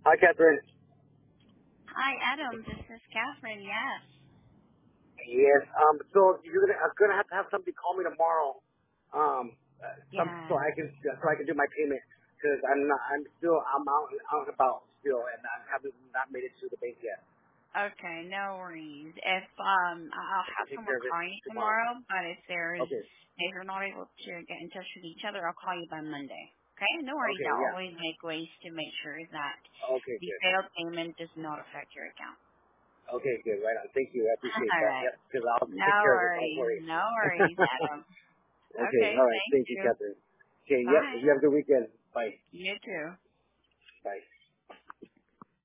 Hi, Catherine. Hi, Adam. This is Catherine. Yes. Yes. So you're gonna have to have somebody call me tomorrow. So Yes. I can do my payment because I'm out and about still, and I haven't not made it to the bank yet. Okay, no worries. If I'll I can have take someone care of it call you tomorrow. tomorrow, but Okay. if you're not able to get in touch with each other, I'll call you by Monday. Okay, no worries. Okay. I'll Yeah. always make ways to make sure that Okay. the Good. failed payment does not affect your account. Okay. Good. Right on. Thank you. I appreciate All that. right. Yep. Because I'll No take care of it. Don't worries. worry. No worries, Adam. Okay. Okay, All right. thank Thank you, you. Catherine. Okay. Yep. Bye. You have a good weekend. Bye. You too. Bye.